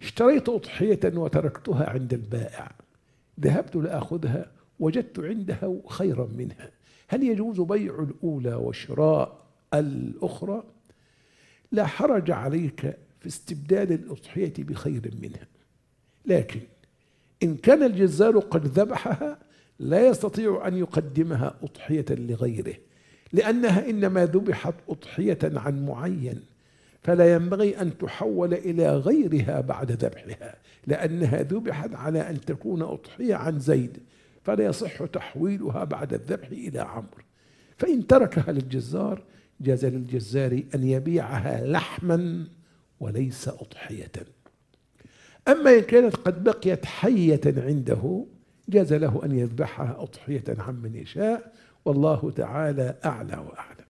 اشتريت أضحية وتركتها عند البائع، ذهبت لآخذها وجدت عنده خيرا منها، هل يجوز بيع الأولى وشراء الأخرى؟ لا حرج عليك في استبدال الأضحية بخير منها، لكن إن كان الجزار قد ذبحها لا يستطيع أن يقدمها أضحية لغيره، لأنها إنما ذبحت أضحية عن معين، فلا ينبغي أن تحول إلى غيرها بعد ذبحها، لأنها ذبحت على أن تكون أضحية عن زيد، فلا يصح تحويلها بعد الذبح إلى عمرو. فإن تركها للجزار جاز للجزار أن يبيعها لحما وليس أضحية. أما إن كانت قد بقيت حية عنده جاز له أن يذبحها أضحية عمن يشاء، والله تعالى أعلى وأعلم.